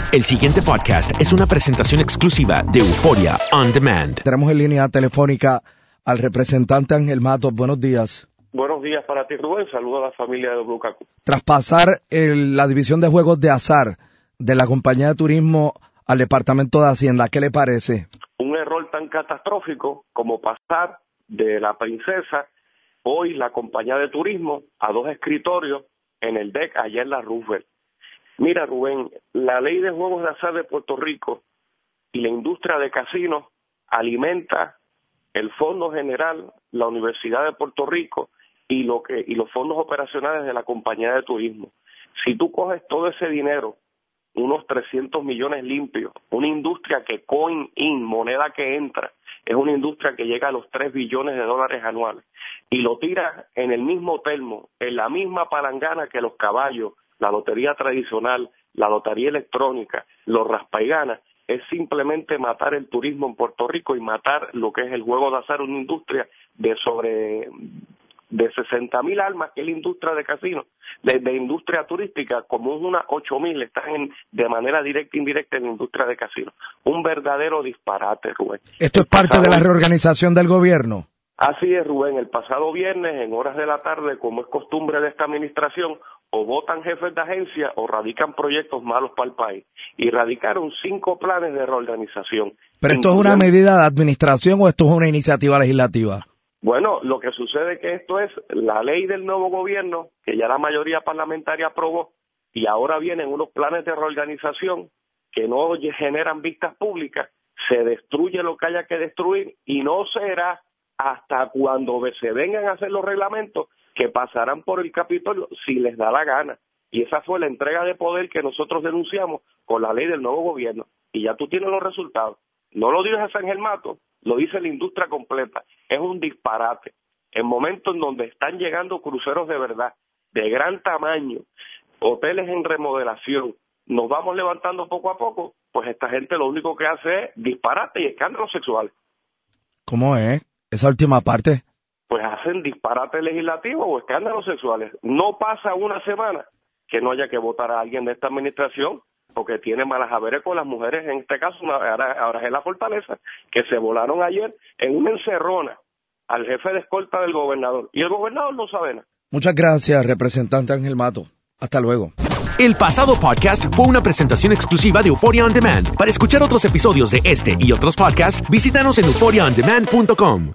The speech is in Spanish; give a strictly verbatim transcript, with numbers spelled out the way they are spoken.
El siguiente podcast es una presentación exclusiva de Euforia On Demand. Tenemos en línea telefónica al representante Ángel Matos. Buenos días. Buenos días para ti, Rubén. Saludos a la familia de W K Q. Tras pasar el, la división de juegos de azar de la compañía de turismo al Departamento de Hacienda, ¿qué le parece? Un error tan catastrófico como pasar de la princesa, hoy la compañía de turismo, a dos escritorios en el D E C allá en la Roosevelt. Mira, Rubén, la ley de juegos de azar de Puerto Rico y la industria de casinos alimenta el Fondo General, la Universidad de Puerto Rico y lo que y los fondos operacionales de la compañía de turismo. Si tú coges todo ese dinero, unos trescientos millones limpios, una industria que coin in, moneda que entra, es una industria que llega a los tres billones de dólares anuales, y lo tiras en el mismo termo, en la misma palangana que los caballos, la lotería tradicional, la lotería electrónica, los raspa y gana, es simplemente matar el turismo en Puerto Rico y matar lo que es el juego de azar, una industria de sobre de sesenta mil almas, que es la industria de casinos, de, de industria turística, como unas ocho mil están en, de manera directa e indirecta en la industria de casinos. Un verdadero disparate, Rubén. ¿Esto es parte de la reorganización del gobierno? Así es, Rubén. El pasado viernes, en horas de la tarde, como es costumbre de esta administración, o votan jefes de agencia o radican proyectos malos para el país. Y radicaron cinco planes de reorganización. ¿Pero esto es una medida de administración o esto es una iniciativa legislativa? Bueno, lo que sucede es que esto es la ley del nuevo gobierno, que ya la mayoría parlamentaria aprobó, y ahora vienen unos planes de reorganización que no generan vistas públicas, se destruye lo que haya que destruir, y no será hasta cuando se vengan a hacer los reglamentos que pasarán por el Capitolio si les da la gana. Y esa fue la entrega de poder que nosotros denunciamos con la ley del nuevo gobierno. Y ya tú tienes los resultados. No lo dice Ángel Matos, lo dice la industria completa. Es un disparate. En momentos en donde están llegando cruceros de verdad, de gran tamaño, hoteles en remodelación, nos vamos levantando poco a poco, pues esta gente lo único que hace es disparate y escándalos sexuales. ¿Cómo es? Esa última parte. Pues hacen disparate legislativo o escándalos sexuales. No pasa una semana que no haya que votar a alguien de esta administración porque tiene malas haberes con las mujeres, en este caso ahora, ahora es la Fortaleza, que se volaron ayer en una encerrona al jefe de escolta del gobernador. Y el gobernador no sabe nada. Muchas gracias, representante Ángel Mato. Hasta luego. El pasado podcast fue una presentación exclusiva de Euforia On Demand. Para escuchar otros episodios de este y otros podcasts, visítanos en euforia on demand punto com.